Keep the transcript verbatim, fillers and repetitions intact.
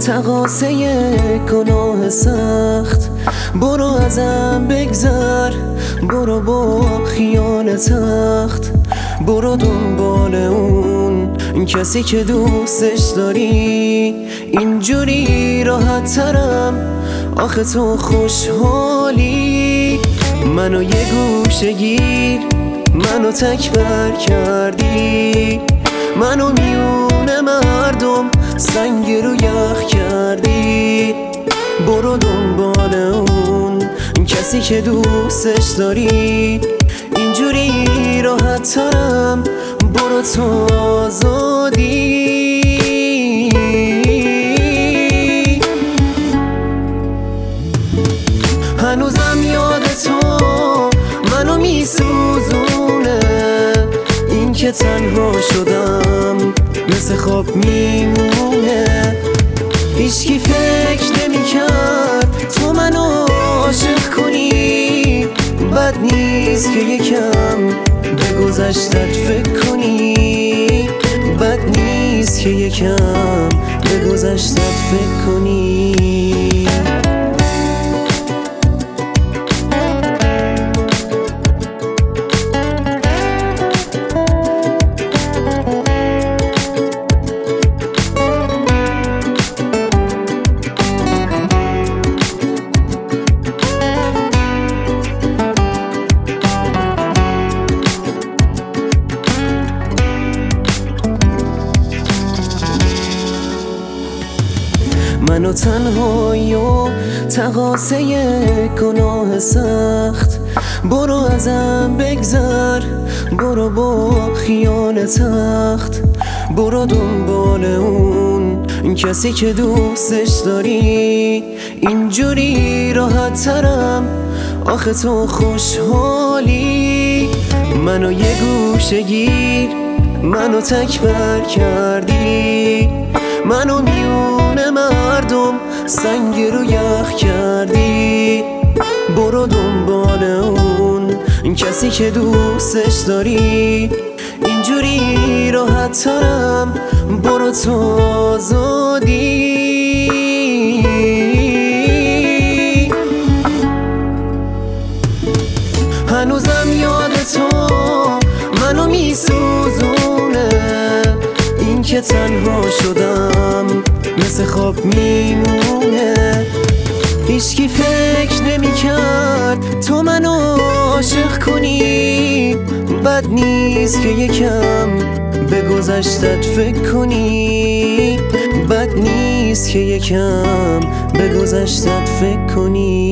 تقاصه گناه سخت. برو ازم بگذر، برو با خیال تخت. برو دنبال اون کسی که دوستش داری. اینجوری راحت ترم، آخه تو خوشحالی. منو یه گوشه گیر، منو تکبر کردی. منو میونه مردم سنگ رو یخ کردی. برو دنبال اون کسی که دوستش داری. اینجوری راحت ترم، برو تو آزادی. هنوزم یاد تو منو میسوزونه، این که تنها شدم مثل خواب میمونه. هیچکی فکر نمیکرد تو منو عاشق کنی. بد نیست که یکم به گذشتت فکر کنی. بد نیست که یکم به گذشتت فکر کنی. منو تنهایی و تقاصه گناه سخت. برو ازم بگذر، برو با خیال تخت. برو دنبال اون کسی که دوستش داری. اینجوری راحت ترم، آخه تو خوشحالی. منو یه گوشه گیر، منو تکبر کردی. منو میونه مردم سنگ رو یخ کردی. برو دنبال اون کسی که دوستش داری. اینجوری راحت ترم، برو تو آزادی. هنوزم یاد تو منو میسوزونه، این که تنها شدم مثل خواب میمونه. هیچکی فکر نمیکرد تو منو عاشق کنی. بد نیست که یکم به گذشتت فکر کنی. بد نیست که یکم به گذشتت فکر کنی.